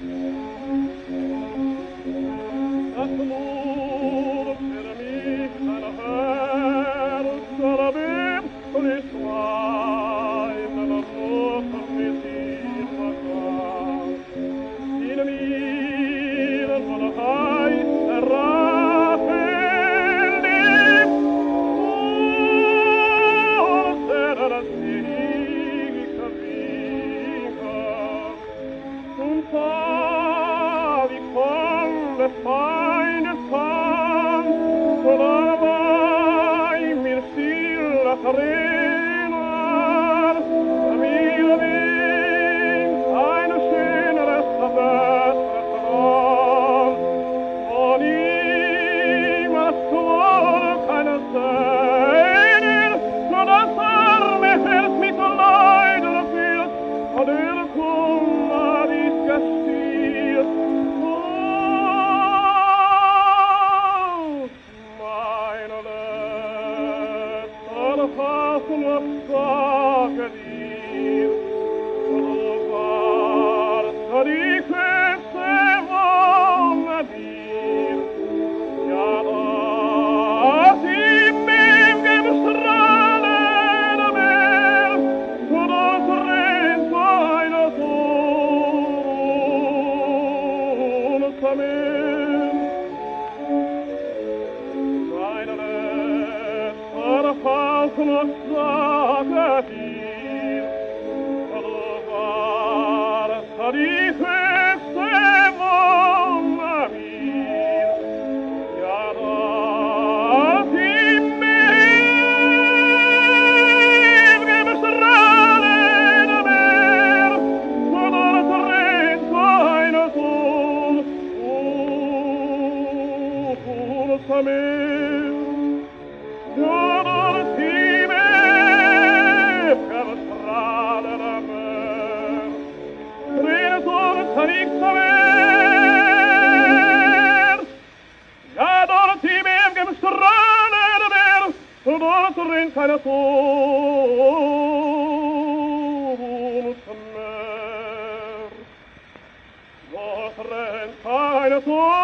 Das Mur per mich ein Herz, Rabim, und ich weiß, dass noch mit dir verkauft. In mir von heißer Rachel lebt, und das ewige Winker. Und wie von des Feindes Hand, so dabei mir stille erinnert, mir winkt eine schöneres verbessertes Land, von ihm als Tod keine Seelen, nur das arme Herz mit Leid erfüllt, und der Kummer ist gestillt. Meine letzte Fassung sage dir, du warst die höchste Wonne dir. Ja, dass im ew'gen Strahlen am Meer, so das rennt einer Sohn zum Meer. Meine letzte Fassung sage dir, du warst die höchste Wonne mir. Ja, dass im ew'gen Strahlen am Meer, so das rennt einer Sohn zum Meer. Ja, dass im ew'gen Strahlen am Meer, rennt nichts mehr. Ja, dort im ew'gen Strahlen am Meer, dort rennt keine Sohn zum Meer. Dort rennt keine Sohn